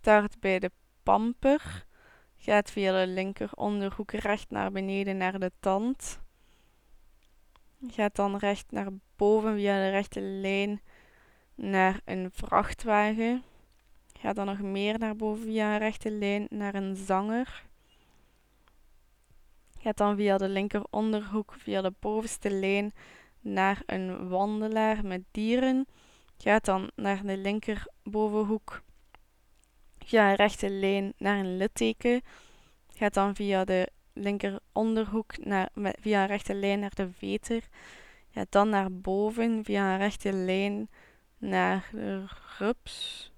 start bij de pamper. Gaat via de linker onderhoek recht naar beneden naar de tand. Gaat dan recht naar boven via de rechte lijn naar een vrachtwagen. Gaat dan nog meer naar boven via een rechte lijn naar een zanger. Gaat dan via de linker onderhoek via de bovenste lijn naar een wandelaar met dieren. Gaat dan naar de linker bovenhoek via een rechte lijn naar een litteken. Gaat dan via de linker onderhoek via een rechte lijn naar de veter. Gaat dan naar boven via een rechte lijn naar de rups.